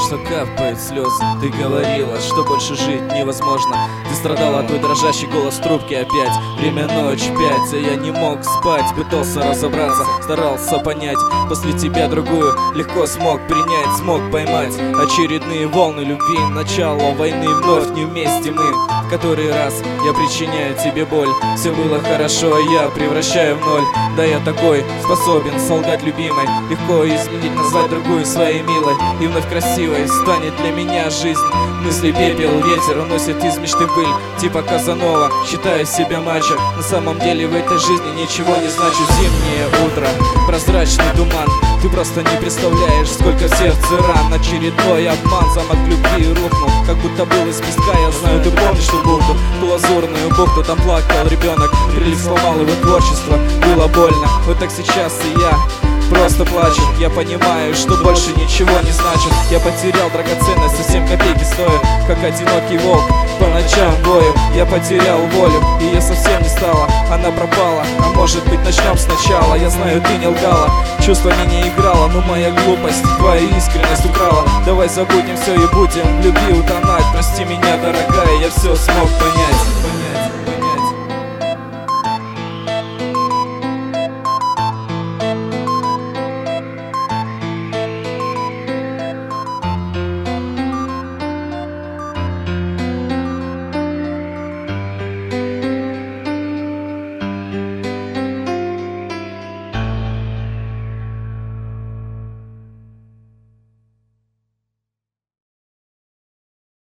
что капают слезы. Ты говорила, что больше жить невозможно. Ты страдала, твой дрожащий голос в трубке опять. Время ночь 5, а я не мог спать. Пытался разобраться, старался понять. После тебя другую легко смог принять. Смог поймать очередные волны любви. Начало войны вновь не вместе мы. В который раз я причиняю тебе боль. Все было хорошо, а я превращаю в ноль. Да я такой, способен солгать любимой. Легко изменить, назвать другую своей милой. И вновь красивой станет для меня жизнь. Мысли пепел, ветер уносит из мечты пыль. Типа Казанова, считаю себя мачо. На самом деле в этой жизни ничего не значу. Зимнее утро, прозрачный туман. Ты просто не представляешь, сколько в сердце ран. Очередной обман, замок любви рухнул. Как будто был из песка, я знаю, ты помнишь ту бухту, ту лазурную бухту. Там плакал ребенок, прилив сломал его творчество. Было больно, вот так сейчас и я просто плачет. Я понимаю, что больше ничего не значит. Я потерял драгоценность, совсем копейки стою. Как одинокий волк, по ночам вою. Я потерял волю, ее совсем не стало. Она пропала, а может быть начнем сначала. Я знаю, ты не лгала, чувствами не играла. Но моя глупость твою искренность украла. Давай забудем все и будем в любви утонать. Прости меня, дорогая, я все смог понять.